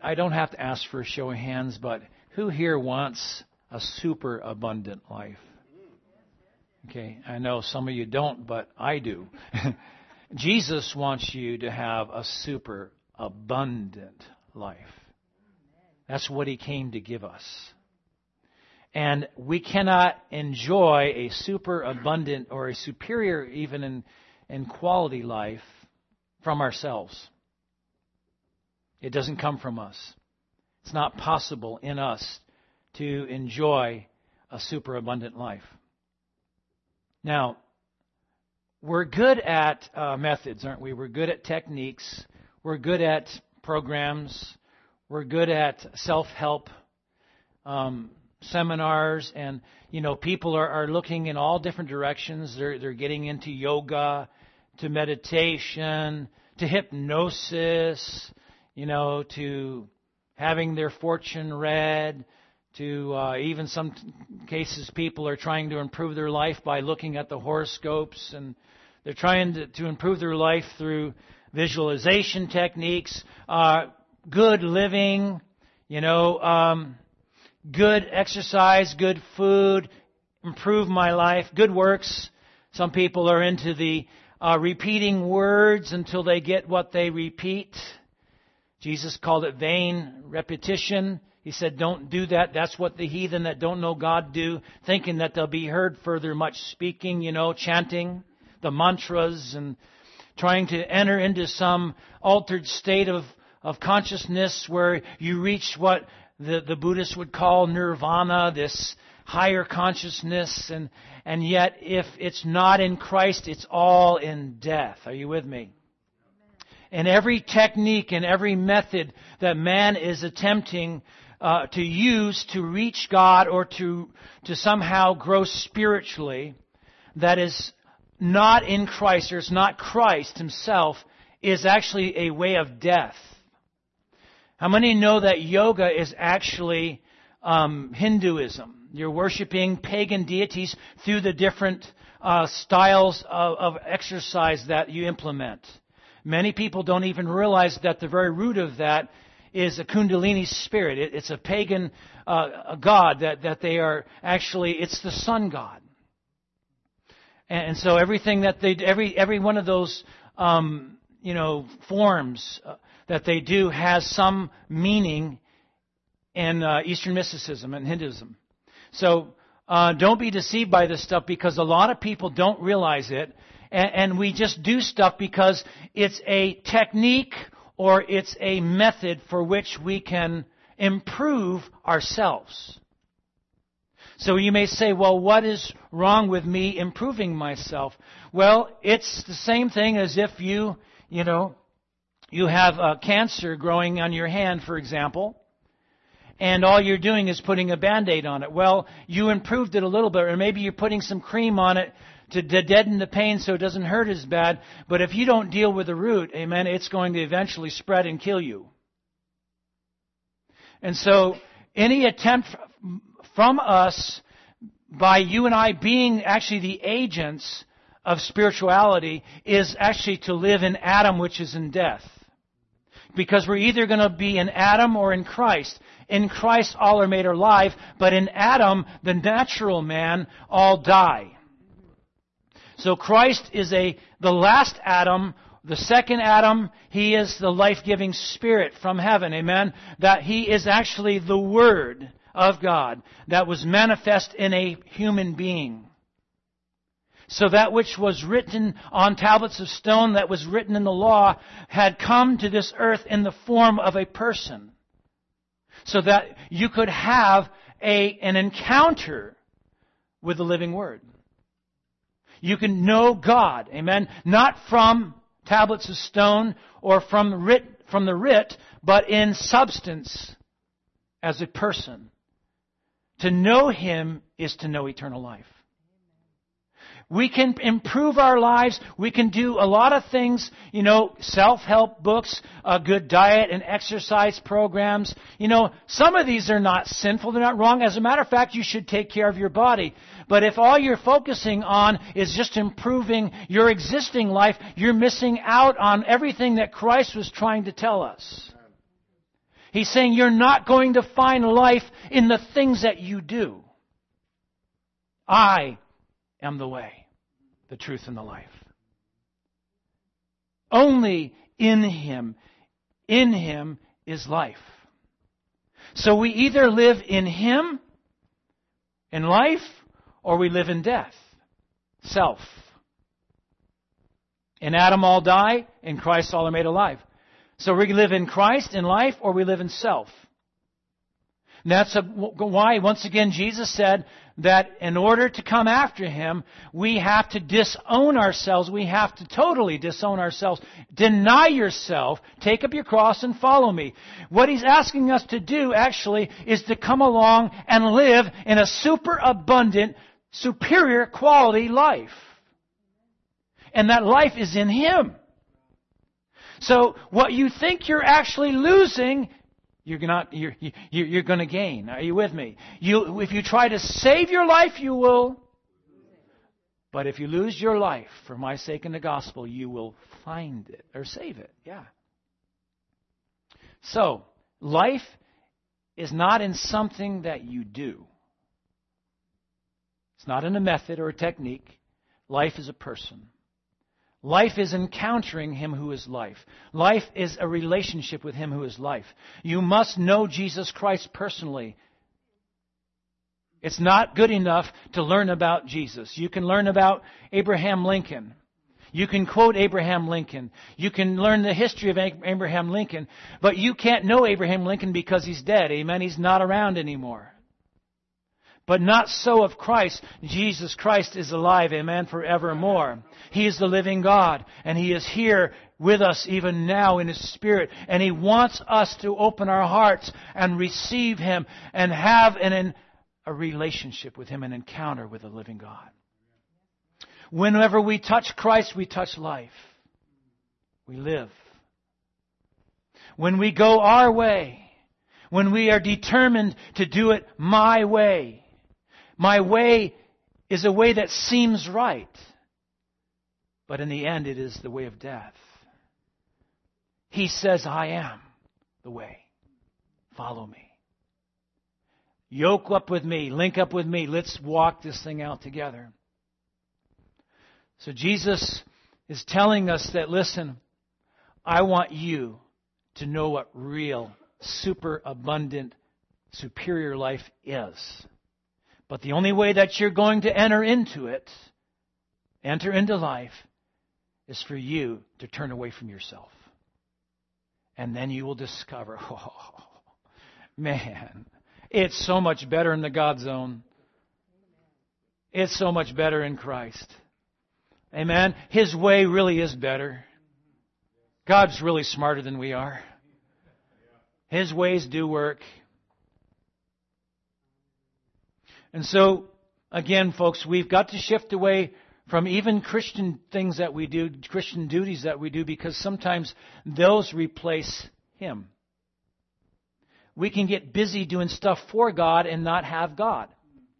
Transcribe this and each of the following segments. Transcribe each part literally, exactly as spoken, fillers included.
I don't have to ask for a show of hands, but who here wants a super abundant life? Okay, I know some of you don't, but I do. Jesus wants you to have a super abundant life. That's what He came to give us. And we cannot enjoy a super abundant or a superior, even in, in quality life, from ourselves. It doesn't come from us. It's not possible in us to enjoy a super abundant life. Now, we're good at uh, methods, aren't we? We're good at techniques. We're good at programs. We're good at self-help um, seminars. And, you know, people are, are looking in all different directions. They're, they're getting into yoga, to meditation, to hypnosis, you know, to having their fortune read, to uh, even some cases people are trying to improve their life by looking at the horoscopes, and they're trying to, to improve their life through visualization techniques, uh, good living, you know, um, good exercise, good food, improve my life, good works. Some people are into the uh, repeating words until they get what they repeat. Jesus called it vain repetition. He said, don't do that. That's what the heathen that don't know God do, thinking that they'll be heard further much speaking, you know, chanting the mantras and trying to enter into some altered state of, of consciousness where you reach what the, the Buddhists would call nirvana, this higher consciousness. And, and yet, if it's not in Christ, it's all in death. Are you with me? And every technique and every method that man is attempting uh, to use to reach God or to to somehow grow spiritually, that is not in Christ, or is not Christ Himself, is actually a way of death. How many know that yoga is actually um, Hinduism? You're worshiping pagan deities through the different uh, styles of, of exercise that you implement. Many people don't even realize that the very root of that is a Kundalini spirit. It, it's a pagan uh, a god that, that they are actually, it's the sun god. And, and so everything that they, every every one of those, um, you know, forms uh, that they do has some meaning in uh, Eastern mysticism and Hinduism. So uh, don't be deceived by this stuff, because a lot of people don't realize it. And we just do stuff because it's a technique or it's a method for which we can improve ourselves. So you may say, well, what is wrong with me improving myself? Well, it's the same thing as if you, you know, you have a cancer growing on your hand, for example, and all you're doing is putting a Band-Aid on it. Well, you improved it a little bit, or maybe you're putting some cream on it to deaden the pain so it doesn't hurt as bad. But if you don't deal with the root, amen, it's going to eventually spread and kill you. And so any attempt from us, by you and I being actually the agents of spirituality, is actually to live in Adam, which is in death. Because we're either going to be in Adam or in Christ. In Christ, all are made alive, but in Adam, the natural man, all die. So Christ is a the last Adam, the second Adam. He is the life-giving Spirit from heaven, amen? That He is actually the Word of God that was manifest in a human being. So that which was written on tablets of stone, that was written in the law, had come to this earth in the form of a person. So that you could have a an encounter with the living Word. You can know God, amen, not from tablets of stone or from writ, from the writ, but in substance as a person. To know Him is to know eternal life. We can improve our lives. We can do a lot of things, you know, self-help books, a good diet and exercise programs. You know, some of these are not sinful. They're not wrong. As a matter of fact, you should take care of your body. But if all you're focusing on is just improving your existing life, you're missing out on everything that Christ was trying to tell us. He's saying you're not going to find life in the things that you do. I am the way, the truth, and the life. Only in Him, in Him is life. So we either live in Him, in life, or we live in death, self. In Adam all die, in Christ all are made alive. So we live in Christ, in life, or we live in self. And that's a, why, once again, Jesus said that in order to come after Him, we have to disown ourselves. We have to totally disown ourselves. Deny yourself, take up your cross, and follow me. What He's asking us to do, actually, is to come along and live in a super abundant, superior quality life. And that life is in Him. So what you think you're actually losing, you're not. You're you're going to gain. Are you with me? You, if you try to save your life, you will. But if you lose your life for my sake in the gospel, you will find it or save it. Yeah. So life is not in something that you do. It's not in a method or a technique. Life is a person. Life is encountering Him who is life. Life is a relationship with Him who is life. You must know Jesus Christ personally. It's not good enough to learn about Jesus. You can learn about Abraham Lincoln. You can quote Abraham Lincoln. You can learn the history of Abraham Lincoln. But you can't know Abraham Lincoln because he's dead. Amen? He's not around anymore. But not so of Christ. Jesus Christ is alive, amen, forevermore. He is the living God, and He is here with us even now in His Spirit. And He wants us to open our hearts and receive Him and have an, an, a relationship with Him, an encounter with the living God. Whenever we touch Christ, we touch life. We live. When we go our way, when we are determined to do it my way, my way is a way that seems right. But in the end, it is the way of death. He says, I am the way. Follow me. Yoke up with me. Link up with me. Let's walk this thing out together. So Jesus is telling us that, listen, I want you to know what real, super abundant, superior life is. But the only way that you're going to enter into it, enter into life, is for you to turn away from yourself. And then you will discover, oh, man, it's so much better in the God zone. It's so much better in Christ. Amen? His way really is better. God's really smarter than we are. His ways do work. And so, again, folks, we've got to shift away from even Christian things that we do, Christian duties that we do, because sometimes those replace Him. We can get busy doing stuff for God and not have God.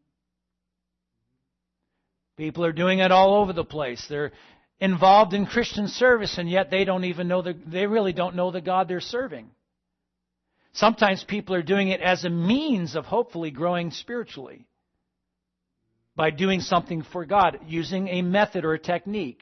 People are doing it all over the place. They're involved in Christian service, and yet they don't even know the, they really don't know the God they're serving. Sometimes people are doing it as a means of hopefully growing spiritually, by doing something for God, using a method or a technique.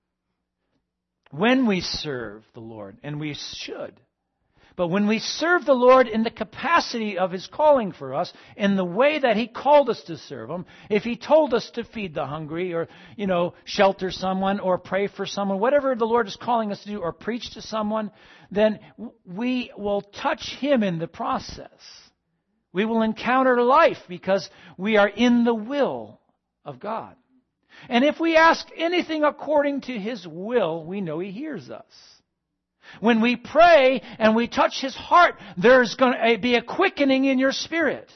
When we serve the Lord, and we should, but when we serve the Lord in the capacity of His calling for us, in the way that He called us to serve Him, if He told us to feed the hungry, or, you know, shelter someone, or pray for someone, whatever the Lord is calling us to do, or preach to someone, then we will touch Him in the process. We will encounter life because we are in the will of God. And if we ask anything according to His will, we know He hears us. When we pray and we touch His heart, there's going to be a quickening in your spirit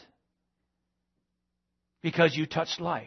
because you touched life.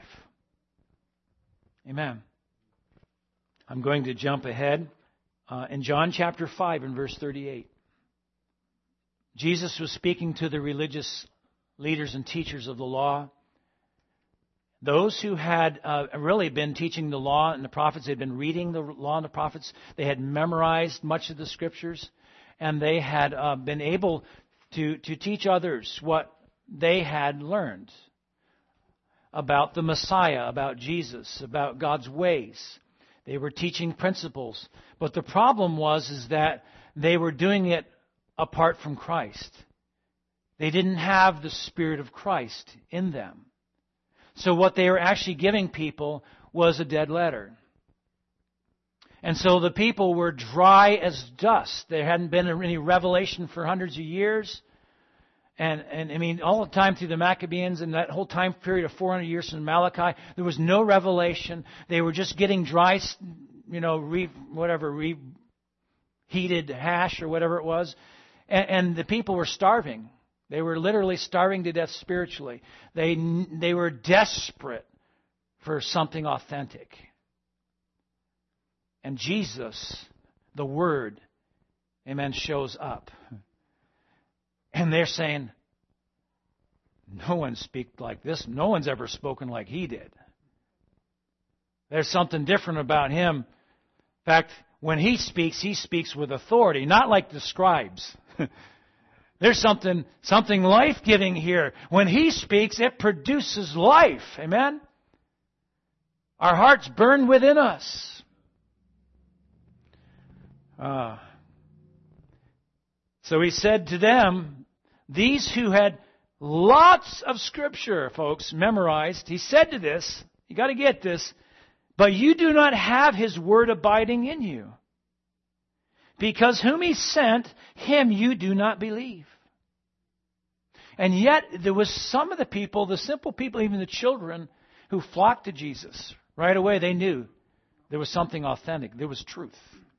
Amen. I'm going to jump ahead. Uh, in John chapter five and verse thirty-eight, Jesus was speaking to the religious leaders and teachers of the law. Those who had uh, really been teaching the law and the prophets, they'd been reading the law and the prophets, they had memorized much of the scriptures, and they had uh, been able to, to teach others what they had learned about the Messiah, about Jesus, about God's ways. They were teaching principles. But the problem was is that they were doing it apart from Christ. They didn't have the Spirit of Christ in them. So what they were actually giving people was a dead letter. And so the people were dry as dust. There hadn't been any revelation for hundreds of years. And, and I mean, all the time through the Maccabees and that whole time period of four hundred years from Malachi, there was no revelation. They were just getting dry, you know, re, whatever, reheated hash or whatever it was. And, and the people were starving. They were literally starving to death spiritually. They, they were desperate for something authentic. And Jesus, the Word, amen, shows up. And they're saying, no one speaks like this. No one's ever spoken like he did. There's something different about him. In fact, when he speaks, he speaks with authority, not like the scribes. There's something, something life-giving here. When he speaks, it produces life. Amen? Our hearts burn within us. Uh, so he said to them, these who had lots of Scripture, folks, memorized, he said to this, you got to get this, but you do not have his word abiding in you. Because whom he sent, him you do not believe. And yet there was some of the people, the simple people, even the children, who flocked to Jesus. Right away they knew there was something authentic. There was truth.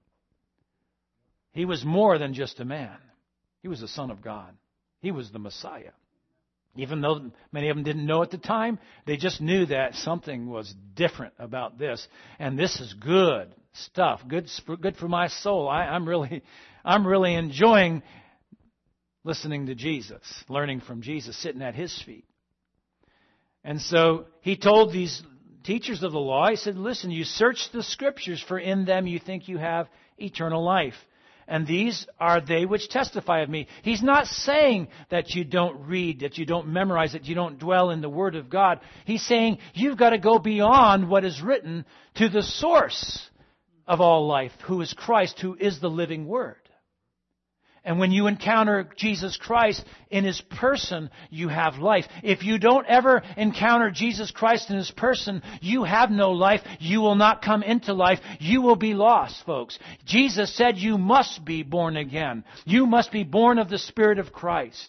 He was more than just a man. He was the Son of God. He was the Messiah. Even though many of them didn't know at the time, they just knew that something was different about this. And this is good stuff. Good for, good for my soul. I, I'm really, I'm really enjoying listening to Jesus, learning from Jesus, sitting at his feet. And so he told these teachers of the law, he said, listen, you search the Scriptures, for in them you think you have eternal life. And these are they which testify of me. He's not saying that you don't read, that you don't memorize, that you don't dwell in the Word of God. He's saying you've got to go beyond what is written to the source of all life, who is Christ, who is the living Word. And when you encounter Jesus Christ in His person, you have life. If you don't ever encounter Jesus Christ in His person, you have no life. You will not come into life. You will be lost, folks. Jesus said you must be born again. You must be born of the Spirit of Christ.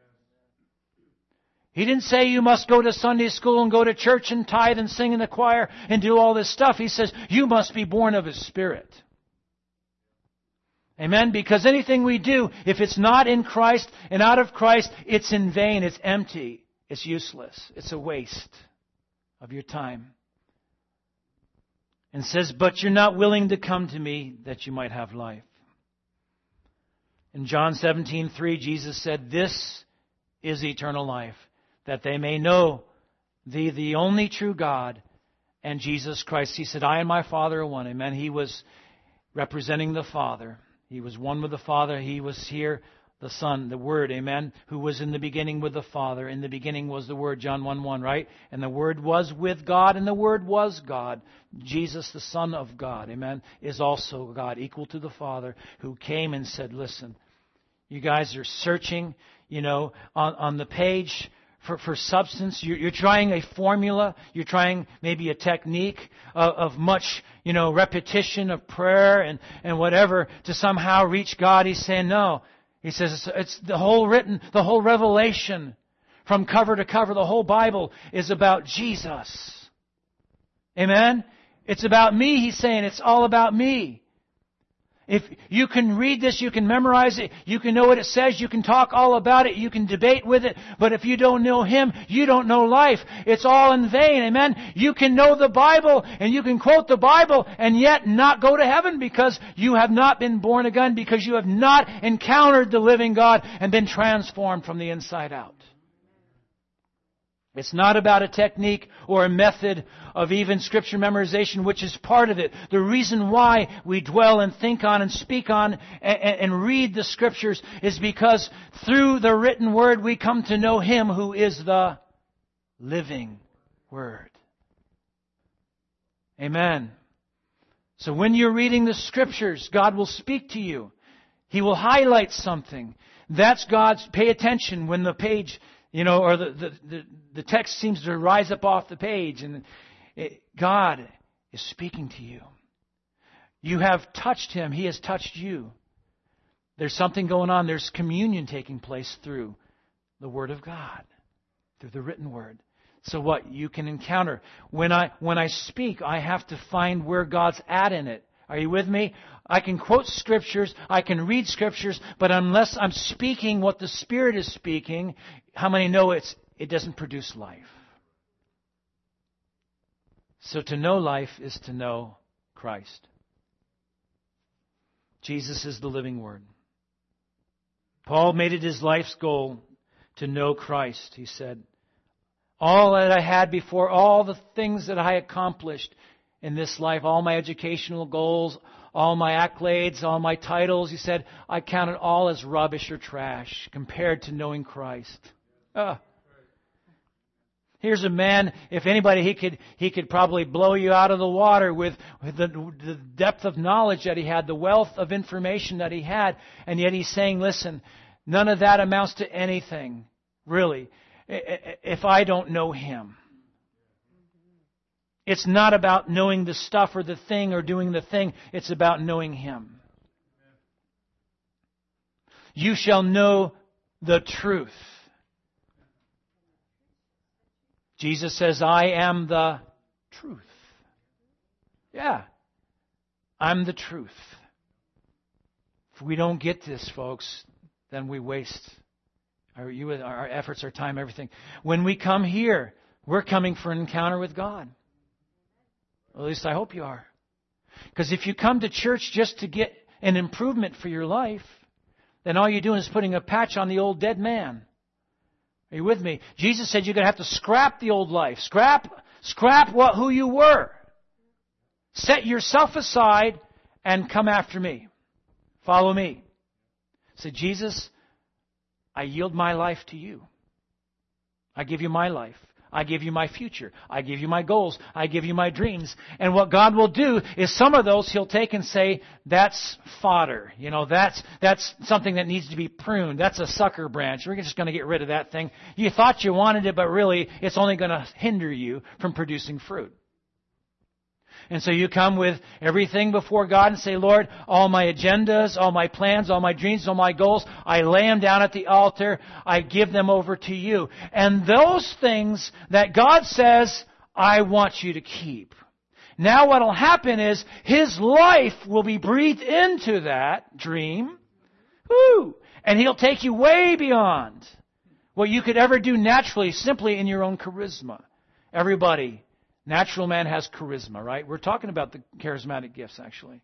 He didn't say you must go to Sunday school and go to church and tithe and sing in the choir and do all this stuff. He says you must be born of His Spirit. Amen? Because anything we do, if it's not in Christ and out of Christ, it's in vain, it's empty, it's useless, it's a waste of your time. And says, but you're not willing to come to me that you might have life. In John seventeen three, Jesus said, this is eternal life, that they may know thee, the only true God, and Jesus Christ. He said, I and my Father are one. Amen? He was representing the Father. He was one with the Father. He was here, the Son, the Word, amen, who was in the beginning with the Father. In the beginning was the Word, John one one, right? And the Word was with God, and the Word was God. Jesus, the Son of God, amen, is also God, equal to the Father, who came and said, listen, you guys are searching, you know, on, on the page For, for substance. You're, you're trying a formula. You're trying maybe a technique of, of much, you know, repetition of prayer and, and whatever to somehow reach God. He's saying no. He says it's, it's the whole written, the whole revelation from cover to cover. The whole Bible is about Jesus. Amen? It's about me. He's saying it's all about me. If you can read this, you can memorize it, you can know what it says, you can talk all about it, you can debate with it, but if you don't know Him, you don't know life. It's all in vain, amen? You can know the Bible, and you can quote the Bible, and yet not go to heaven because you have not been born again, because you have not encountered the living God and been transformed from the inside out. It's not about a technique or a method of even Scripture memorization, which is part of it. The reason why we dwell and think on and speak on and, and read the Scriptures is because through the written Word we come to know Him who is the living Word. Amen. So when you're reading the Scriptures, God will speak to you. He will highlight something. That's God's, pay attention when the page, you know, or the, the, the, the text seems to rise up off the page and it, God is speaking to you. You have touched Him. He has touched you. There's something going on. There's communion taking place through the Word of God, through the written Word. So what you can encounter. When I when I speak, I have to find where God's at in it. Are you with me? I can quote Scriptures, I can read Scriptures, but unless I'm speaking what the Spirit is speaking, how many know it's it doesn't produce life? So to know life is to know Christ. Jesus is the living Word. Paul made it his life's goal to know Christ, he said. All that I had before, all the things that I accomplished in this life, all my educational goals, all my accolades, all my titles, he said, I count it all as rubbish or trash compared to knowing Christ. Ah. Here's a man, if anybody, he could he could probably blow you out of the water with, with the, the depth of knowledge that he had, the wealth of information that he had, and yet he's saying, listen, none of that amounts to anything, really, if I don't know Him. It's not about knowing the stuff or the thing or doing the thing. It's about knowing Him. You shall know the truth. Jesus says, I am the truth. Yeah, I'm the truth. If we don't get this, folks, then we waste Our, you, our efforts, our time, everything. When we come here, we're coming for an encounter with God. Well, at least I hope you are. Because if you come to church just to get an improvement for your life, then all you're doing is putting a patch on the old dead man. Are you with me? Jesus said you're going to have to scrap the old life. Scrap, scrap what who you were. Set yourself aside and come after me. Follow me. Say, Jesus, I yield my life to you. I give you my life. I give you my future. I give you my goals. I give you my dreams. And what God will do is some of those He'll take and say, that's fodder. You know, that's that's something that needs to be pruned. That's a sucker branch. We're just going to get rid of that thing. You thought you wanted it, but really it's only going to hinder you from producing fruit. And so you come with everything before God and say, Lord, all my agendas, all my plans, all my dreams, all my goals, I lay them down at the altar. I give them over to you. And those things that God says, I want you to keep. Now what will happen is His life will be breathed into that dream. Woo! And He'll take you way beyond what you could ever do naturally, simply in your own charisma. Everybody. Natural man has charisma, right? We're talking about the charismatic gifts, actually.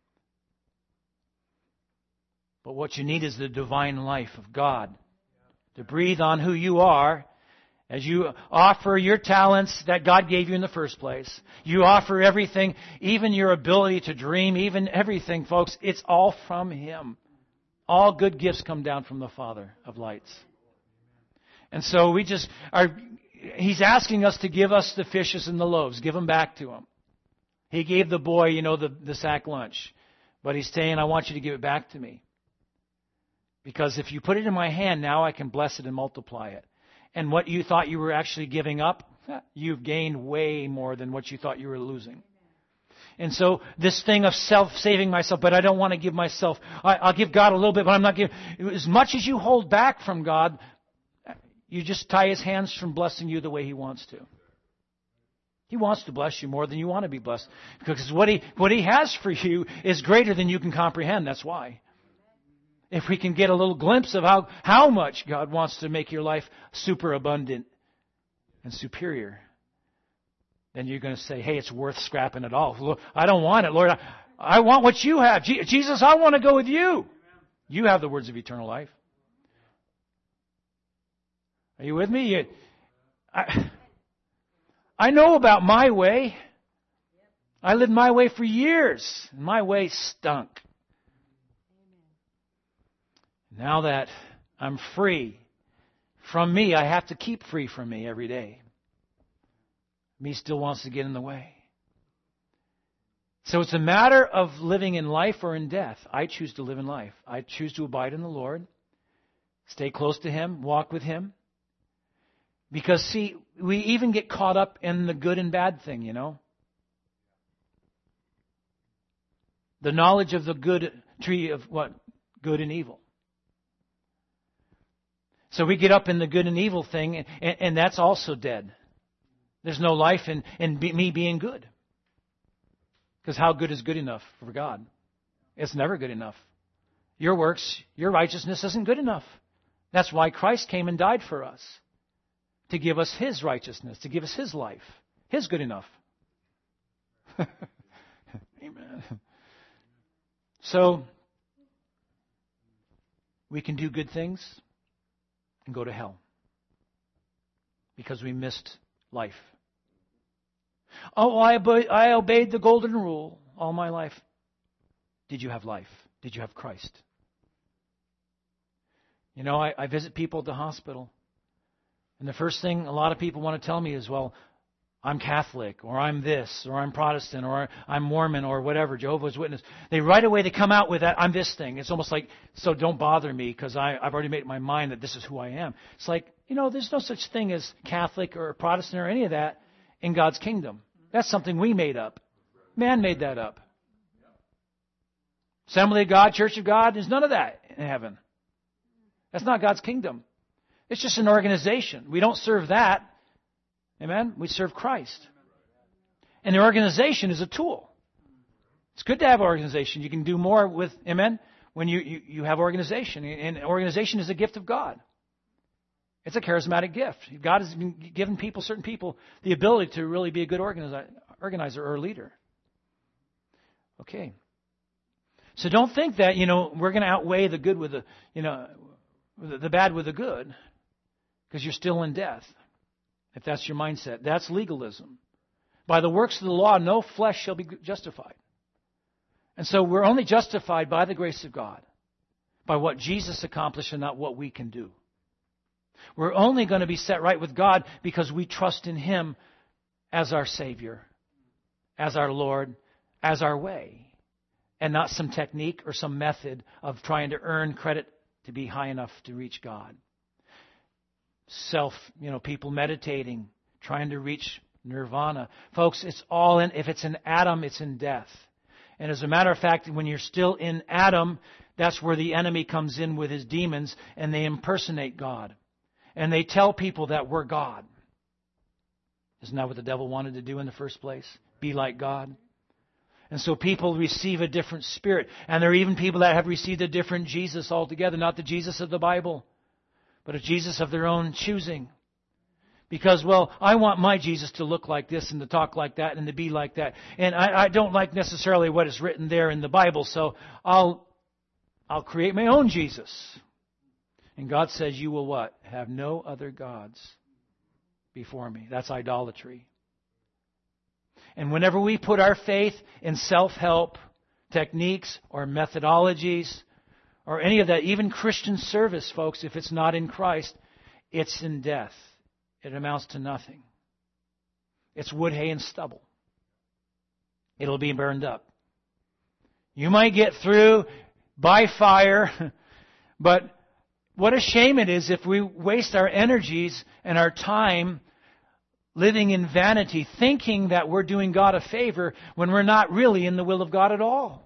But what you need is the divine life of God to breathe on who you are as you offer your talents that God gave you in the first place. You offer everything, even your ability to dream, even everything, folks. It's all from Him. All good gifts come down from the Father of lights. And so we just are... He's asking us to give us the fishes and the loaves. Give them back to Him. He gave the boy, you know, the, the sack lunch. But He's saying, I want you to give it back to me. Because if you put it in my hand, now I can bless it and multiply it. And what you thought you were actually giving up, you've gained way more than what you thought you were losing. And so this thing of self-saving myself, but I don't want to give myself, I, I'll give God a little bit, but I'm not giving. As much as you hold back from God, you just tie His hands from blessing you the way He wants to. He wants to bless you more than you want to be blessed. Because what He what He has for you is greater than you can comprehend. That's why. If we can get a little glimpse of how, how much God wants to make your life super abundant and superior, then you're going to say, hey, it's worth scrapping it all. Lord, I don't want it, Lord. I, I want what you have. Je- Jesus, I want to go with you. You have the words of eternal life. Are you with me? You, I, I know about my way. I lived my way for years. And my way stunk. Now that I'm free from me, I have to keep free from me every day. Me still wants to get in the way. So it's a matter of living in life or in death. I choose to live in life. I choose to abide in the Lord, stay close to Him, walk with Him. Because, see, we even get caught up in the good and bad thing, you know. The knowledge of the good tree of what? Good and evil. So we get up in the good and evil thing, and, and that's also dead. There's no life in, in be, me being good. Because how good is good enough for God? It's never good enough. Your works, your righteousness isn't good enough. That's why Christ came and died for us. To give us His righteousness, to give us His life. His good enough. Amen. So, we can do good things and go to hell. Because we missed life. Oh, I, obe- I obeyed the golden rule all my life. Did you have life? Did you have Christ? You know, I, I visit people at the hospital. And the first thing a lot of people want to tell me is, well, I'm Catholic, or I'm this, or I'm Protestant, or I'm Mormon, or whatever, Jehovah's Witness. They right away, they come out with that, I'm this thing. It's almost like, so don't bother me, because I've already made my mind that this is who I am. It's like, you know, there's no such thing as Catholic or Protestant or any of that in God's kingdom. That's something we made up. Man made that up. Assembly of God, Church of God, there's none of that in heaven. That's not God's kingdom. It's just an organization. We don't serve that. Amen? We serve Christ. And the organization is a tool. It's good to have an organization. You can do more with, amen, when you, you, you have organization. And organization is a gift of God. It's a charismatic gift. God has been given people, certain people, the ability to really be a good organizer, organizer or a leader. Okay. So don't think that, you know, we're going to outweigh the good with the, you know, the bad with the good, because you're still in death. If that's your mindset, that's legalism. By the works of the law, no flesh shall be justified. And so we're only justified by the grace of God, by what Jesus accomplished and not what we can do. We're only going to be set right with God because we trust in Him as our Savior, as our Lord, as our way, and not some technique or some method of trying to earn credit to be high enough to reach God. Self, you know, people meditating, trying to reach nirvana. Folks, it's all in, if it's in Adam, it's in death. And as a matter of fact, when you're still in Adam, that's where the enemy comes in with his demons, and they impersonate God. And they tell people that we're God. Isn't that what the devil wanted to do in the first place? Be like God. And so people receive a different spirit. And there are even people that have received a different Jesus altogether. Not the Jesus of the Bible, but a Jesus of their own choosing. Because, well, I want my Jesus to look like this and to talk like that and to be like that. And I, I don't like necessarily what is written there in the Bible, so I'll I'll create my own Jesus. And God says, you will what? Have no other gods before me. That's idolatry. And whenever we put our faith in self-help techniques or methodologies or any of that, even Christian service, folks, if it's not in Christ, it's in death. It amounts to nothing. It's wood, hay, and stubble. It'll be burned up. You might get through by fire, but what a shame it is if we waste our energies and our time living in vanity, thinking that we're doing God a favor when we're not really in the will of God at all.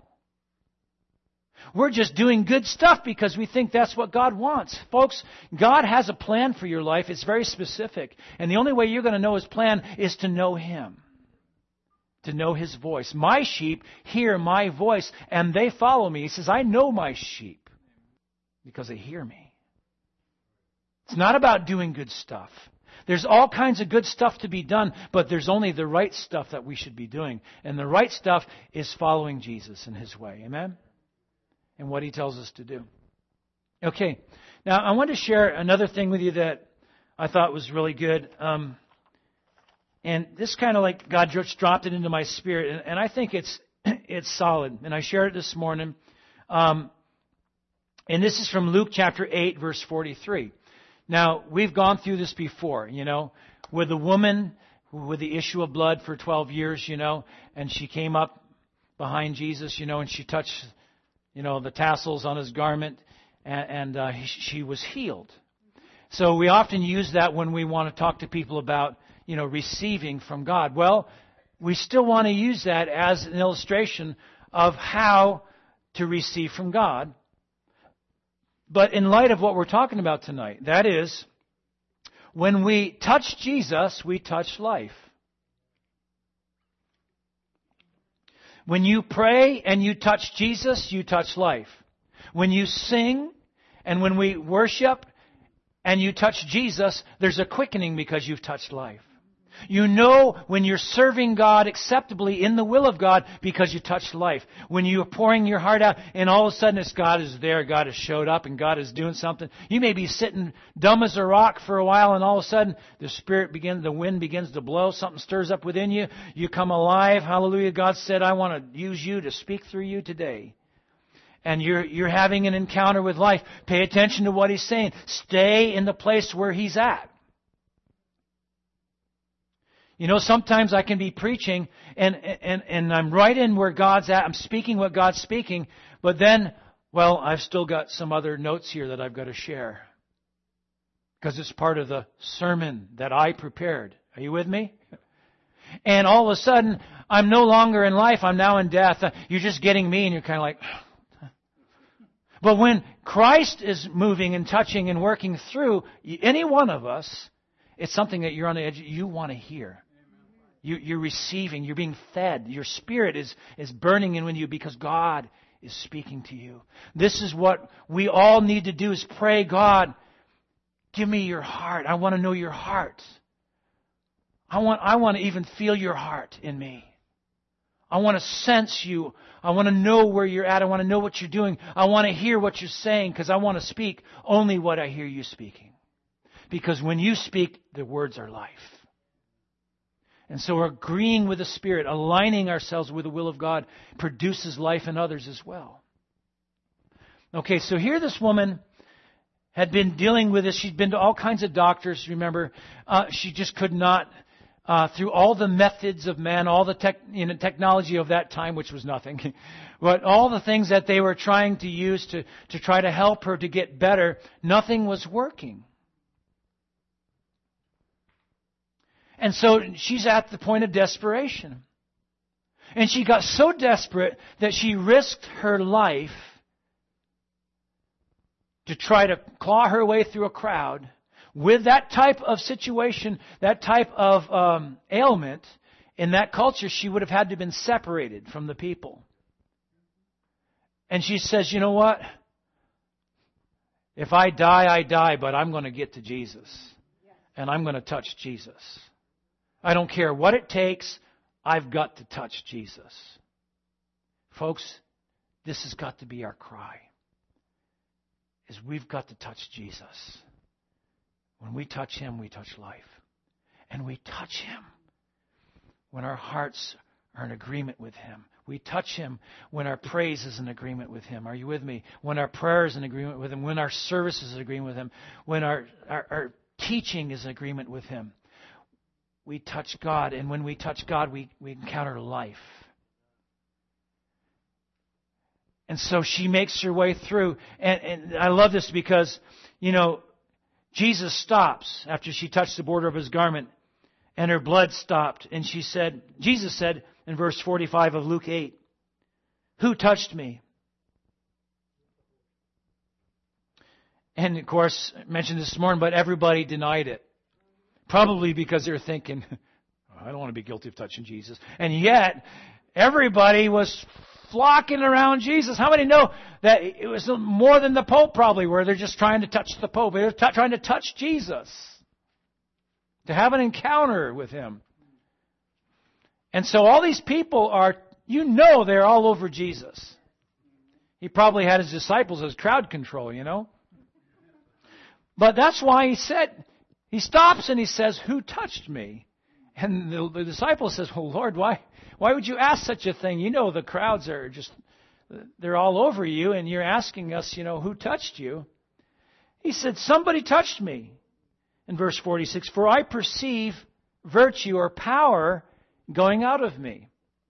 We're just doing good stuff because we think that's what God wants. Folks, God has a plan for your life. It's very specific. And the only way you're going to know His plan is to know Him. To know His voice. My sheep hear my voice and they follow me. He says, I know my sheep because they hear me. It's not about doing good stuff. There's all kinds of good stuff to be done, but there's only the right stuff that we should be doing. And the right stuff is following Jesus in His way. Amen? And what He tells us to do. Okay. Now, I want to share another thing with you that I thought was really good. Um, and this kind of like God just dropped it into my spirit, and, and I think it's it's solid. And I shared it this morning. Um, and this is from Luke chapter eight, verse forty-three. Now, we've gone through this before, you know, with the woman with the issue of blood for twelve years, you know, and she came up behind Jesus, you know, and she touched, you know, the tassels on his garment, and, and uh, she was healed. So we often use that when we want to talk to people about, you know, receiving from God. Well, we still want to use that as an illustration of how to receive from God. But in light of what we're talking about tonight, that is, when we touch Jesus, we touch life. When you pray and you touch Jesus, you touch life. When you sing and when we worship and you touch Jesus, there's a quickening because you've touched life. You know when you're serving God acceptably in the will of God because you touched life. When you're pouring your heart out and all of a sudden it's God is there, God has showed up and God is doing something. You may be sitting dumb as a rock for a while and all of a sudden the Spirit begins, the wind begins to blow, something stirs up within you. You come alive. Hallelujah. God said, I want to use you to speak through you today. And you're, you're having an encounter with life. Pay attention to what He's saying. Stay in the place where He's at. You know, sometimes I can be preaching and, and, and I'm right in where God's at. I'm speaking what God's speaking. But then, well, I've still got some other notes here that I've got to share. Because it's part of the sermon that I prepared. Are you with me? And all of a sudden, I'm no longer in life. I'm now in death. You're just getting me and you're kind of like... But when Christ is moving and touching and working through any one of us, it's something that you're on the edge. You want to hear. You, you're receiving. You're being fed. Your spirit is, is burning in you because God is speaking to you. This is what we all need to do is pray, God, give me your heart. I want to know your heart. I want, I want to even feel your heart in me. I want to sense you. I want to know where you're at. I want to know what you're doing. I want to hear what you're saying because I want to speak only what I hear you speaking. Because when you speak, the words are life. And so we're agreeing with the Spirit, aligning ourselves with the will of God, produces life in others as well. Okay, so here this woman had been dealing with this. She'd been to all kinds of doctors, remember. Uh, she just could not, uh, through all the methods of man, all the tech, you know, technology of that time, which was nothing, but all the things that they were trying to use to, to try to help her to get better, nothing was working. And so she's at the point of desperation. And she got so desperate that she risked her life to try to claw her way through a crowd. With that type of situation, that type of um, ailment, in that culture, she would have had to have been separated from the people. And she says, you know what? If I die, I die, but I'm going to get to Jesus. And I'm going to touch Jesus. I don't care what it takes. I've got to touch Jesus. Folks, this has got to be our cry. Is we've got to touch Jesus. When we touch Him, we touch life. And we touch Him when our hearts are in agreement with Him. We touch Him when our praise is in agreement with Him. Are you with me? When our prayer is in agreement with Him. When our service is in agreement with Him. When our, our, our teaching is in agreement with Him. We touch God, and when we touch God, we, we encounter life. And so she makes her way through. And, and I love this because, you know, Jesus stops after she touched the border of His garment, and her blood stopped. And she said, Jesus said in verse forty-five of Luke eight, "Who touched me?" And of course, I mentioned this morning, but everybody denied it. Probably because they're thinking, oh, I don't want to be guilty of touching Jesus. And yet, everybody was flocking around Jesus. How many know that it was more than the Pope probably were? They're just trying to touch the Pope. They're t- trying to touch Jesus. To have an encounter with Him. And so all these people are, you know, they're all over Jesus. He probably had His disciples as crowd control, you know. But that's why He said, He stops and he says, "Who touched me?" And the, the disciple says, "Well, Lord, why, why would you ask such a thing? You know the crowds are just, they're all over you, and you're asking us, you know, who touched you?" He said, "Somebody touched me." In verse forty-six, "For I perceive virtue or power going out of me."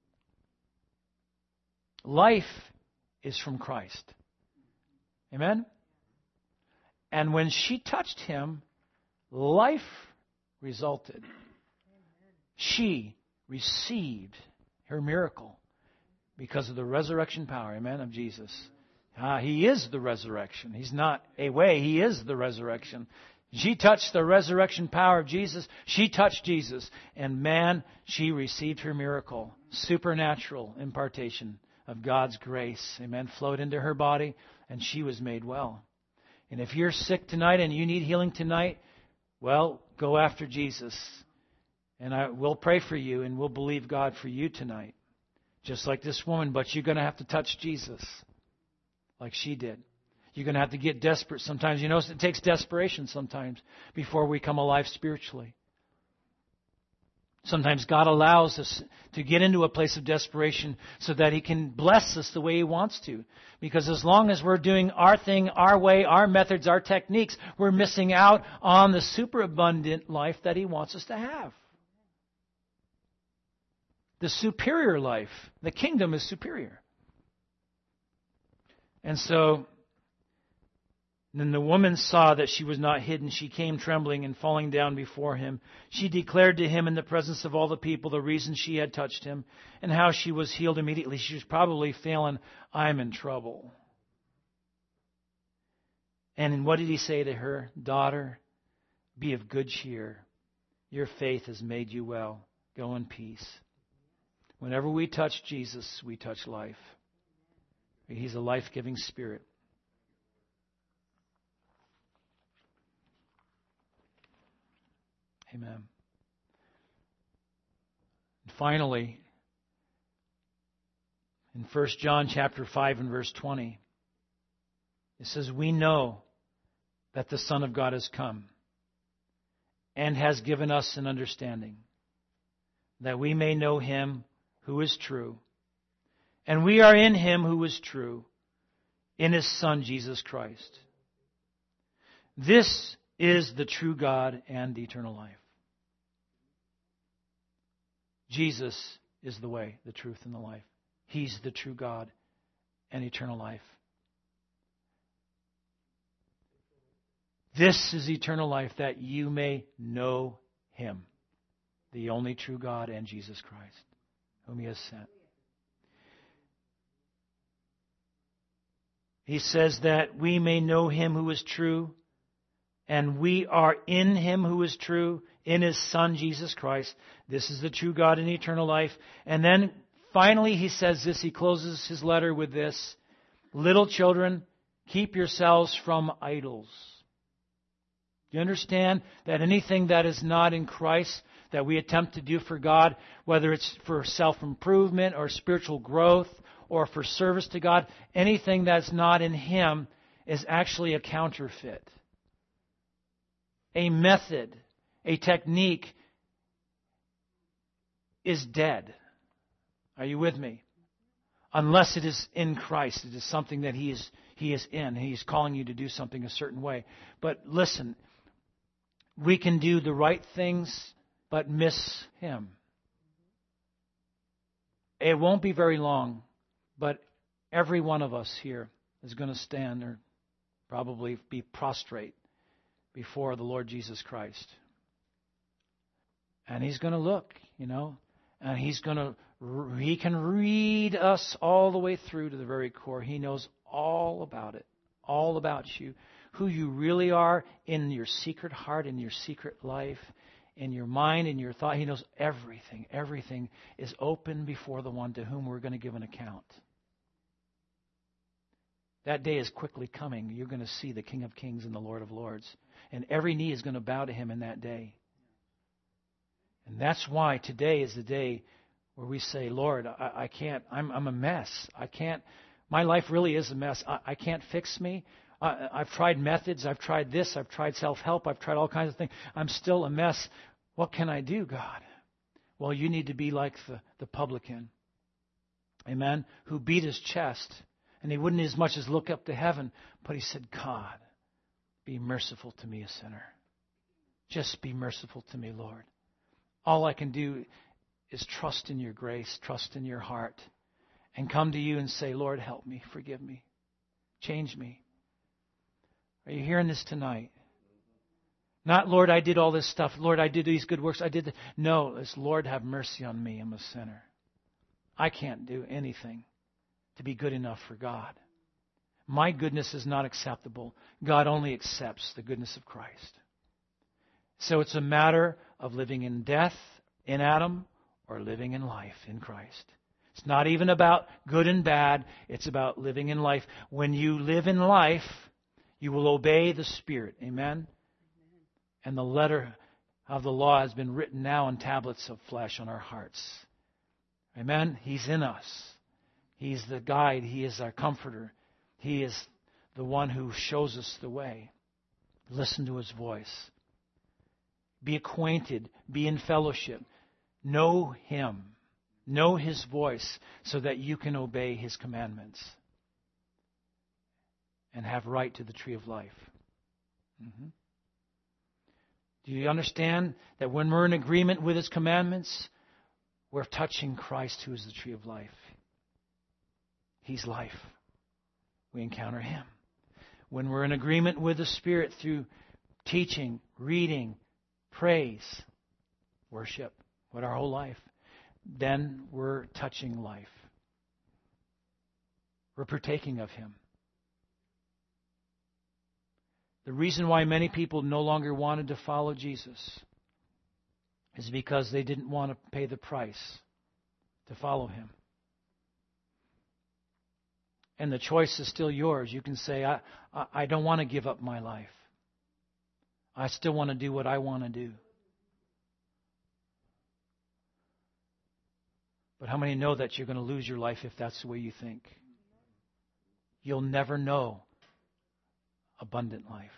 Life is from Christ. Amen? And when she touched him, life resulted. She received her miracle because of the resurrection power, amen, of Jesus. Ah, he is the resurrection. He's not a way. He is the resurrection. She touched the resurrection power of Jesus. She touched Jesus. And man, she received her miracle. Supernatural impartation of God's grace, amen, flowed into her body, and she was made well. And if you're sick tonight and you need healing tonight, well, go after Jesus. And I will pray for you, and we'll believe God for you tonight. Just like this woman, but you're going to have to touch Jesus like she did. You're going to have to get desperate sometimes. You know, it takes desperation sometimes before we come alive spiritually. Sometimes God allows us to get into a place of desperation so that He can bless us the way He wants to. Because as long as we're doing our thing, our way, our methods, our techniques, we're missing out on the superabundant life that He wants us to have. The superior life. The kingdom is superior. And so, then the woman saw that she was not hidden. She came trembling and falling down before him. She declared to him in the presence of all the people the reason she had touched him and how she was healed immediately. She was probably feeling, "I'm in trouble." And what did he say to her? "Daughter, be of good cheer. Your faith has made you well. Go in peace." Whenever we touch Jesus, we touch life. He's a life-giving Spirit. Amen. And finally, in First John chapter five and verse twenty, it says, "We know that the Son of God has come and has given us an understanding, that we may know Him who is true. And we are in Him who is true, in His Son, Jesus Christ. This is the true God and eternal life." Jesus is the way, the truth, and the life. He's the true God and eternal life. This is eternal life, that you may know Him, the only true God, and Jesus Christ, whom He has sent. He says that we may know Him who is true, and we are in Him who is true, in His Son, Jesus Christ. This is the true God and eternal life. And then finally he says this, he closes his letter with this, "Little children, keep yourselves from idols." Do you understand that anything that is not in Christ that we attempt to do for God, whether it's for self-improvement or spiritual growth or for service to God, anything that's not in Him is actually a counterfeit, a method, a technique is dead. Are you with me? Unless it is in Christ. It is something that He is He is in. He's calling you to do something a certain way. But listen, we can do the right things but miss Him. It won't be very long, but every one of us here is going to stand or probably be prostrate before the Lord Jesus Christ. And He's going to look, you know, and He's going to, He can read us all the way through to the very core. He knows all about it, all about you, who you really are in your secret heart, in your secret life, in your mind, in your thought. He knows everything. Everything is open before the one to whom we're going to give an account. That day is quickly coming. You're going to see the King of Kings and the Lord of Lords. And every knee is going to bow to Him in that day. And that's why today is the day where we say, "Lord, I, I can't, I'm, I'm a mess. I can't, my life really is a mess. I, I can't fix me. I, I've tried methods. I've tried this. I've tried self-help. I've tried all kinds of things. I'm still a mess. What can I do, God? Well, you need to be like the, the publican. Amen? Who beat his chest. And he wouldn't as much as look up to heaven. But he said, God, be merciful to me, a sinner. Just be merciful to me, Lord. All I can do is trust in your grace, trust in your heart, and come to you and say, Lord, help me, forgive me, change me. Are you hearing this tonight? Not, Lord, I did all this stuff. Lord, I did these good works. I did the... No, it's, Lord, have mercy on me. I'm a sinner. I can't do anything to be good enough for God. My goodness is not acceptable. God only accepts the goodness of Christ. So it's a matter of living in death in Adam or living in life in Christ. It's not even about good and bad. It's about living in life. When you live in life, you will obey the Spirit. Amen? And the letter of the law has been written now on tablets of flesh on our hearts. Amen? He's in us. He's the guide. He is our comforter. He is the one who shows us the way. Listen to His voice. Be acquainted. Be in fellowship. Know Him. Know His voice so that you can obey His commandments and have right to the tree of life. Mm-hmm. Do you understand that when we're in agreement with His commandments, we're touching Christ, who is the tree of life? He's life. We encounter Him. When we're in agreement with the Spirit through teaching, reading, praise, worship, what our whole life, then we're touching life. We're partaking of Him. The reason why many people no longer wanted to follow Jesus is because they didn't want to pay the price to follow Him. And the choice is still yours. You can say, I, I, I don't want to give up my life. I still want to do what I want to do. But how many know that you're going to lose your life if that's the way you think? You'll never know abundant life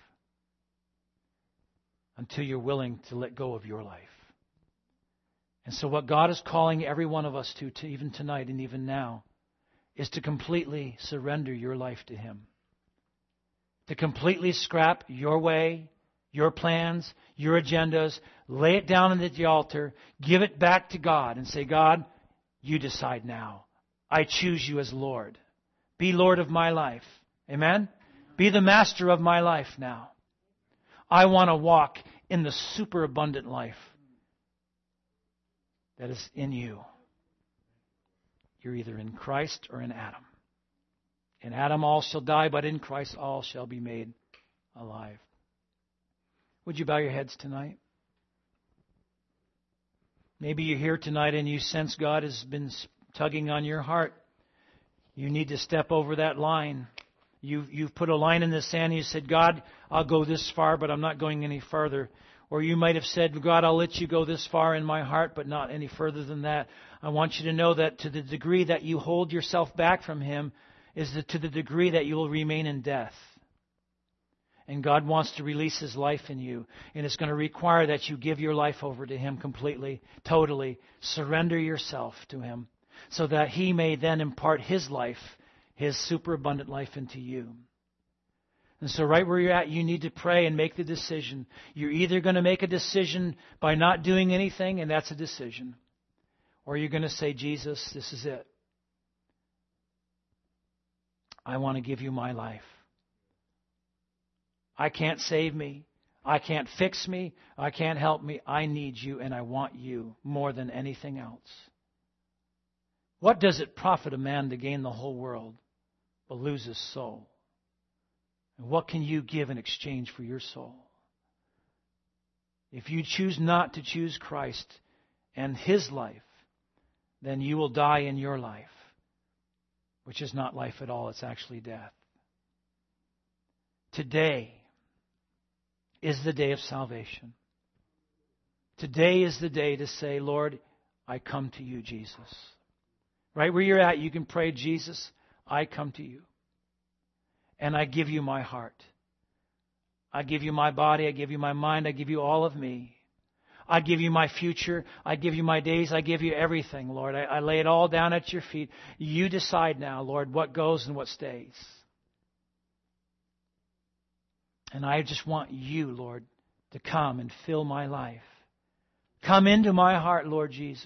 until you're willing to let go of your life. And so what God is calling every one of us to, to even tonight and even now, is to completely surrender your life to Him. To completely scrap your way, your plans, your agendas, lay it down at the altar, give it back to God and say, God, you decide now. I choose you as Lord. Be Lord of my life. Amen? Be the master of my life now. I want to walk in the superabundant life that is in you. You're either in Christ or in Adam. In Adam all shall die, but in Christ all shall be made alive. Would you bow your heads tonight? Maybe you're here tonight and you sense God has been tugging on your heart. You need to step over that line. You've, you've put a line in the sand and you said, God, I'll go this far, but I'm not going any further. Or you might have said, God, I'll let you go this far in my heart, but not any further than that. I want you to know that to the degree that you hold yourself back from Him is the, to the degree that you will remain in death. And God wants to release His life in you. And it's going to require that you give your life over to Him completely, totally. Surrender yourself to Him so that He may then impart His life, His superabundant life into you. And so right where you're at, you need to pray and make the decision. You're either going to make a decision by not doing anything, and that's a decision. Or you're going to say, Jesus, this is it. I want to give you my life. I can't save me. I can't fix me. I can't help me. I need you, and I want you more than anything else. What does it profit a man to gain the whole world but lose his soul? And what can you give in exchange for your soul? If you choose not to choose Christ and His life, then you will die in your life, which is not life at all. It's actually death. Today is the day of salvation. Today is the day to say, Lord, I come to you, Jesus. Right where you're at, you can pray, Jesus, I come to you. and I give you my heart. I give you my body. I give you my mind. I give you all of me. I give you my future. I give you my days. I give you everything, Lord. I, I lay it all down at your feet. You decide now, Lord, what goes and what stays. And I just want you, Lord, to come and fill my life. Come into my heart, Lord Jesus.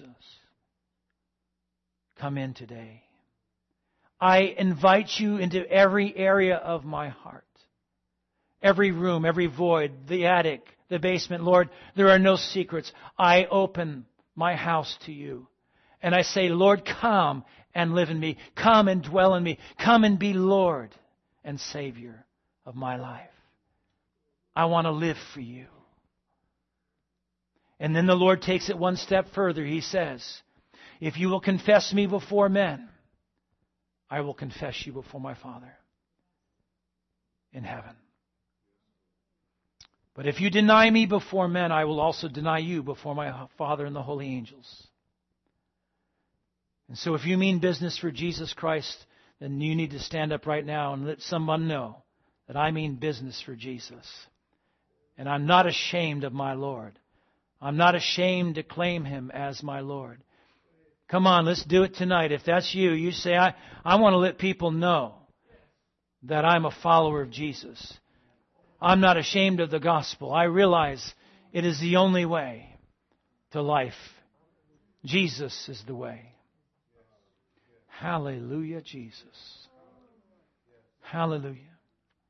Come in today. I invite you into every area of my heart. Every room, every void, the attic, the basement. Lord, there are no secrets. I open my house to you. And I say, Lord, come and live in me. Come and dwell in me. Come and be Lord and Savior of my life. I want to live for you. And then the Lord takes it one step further. He says, if you will confess me before men, I will confess you before my Father in heaven. But if you deny me before men, I will also deny you before my Father and the holy angels. And so if you mean business for Jesus Christ, then you need to stand up right now and let someone know that I mean business for Jesus. And I'm not ashamed of my Lord. I'm not ashamed to claim Him as my Lord. Come on, let's do it tonight. If that's you, you say, I, I want to let people know that I'm a follower of Jesus. I'm not ashamed of the gospel. I realize it is the only way to life. Jesus is the way. Hallelujah, Jesus. Hallelujah.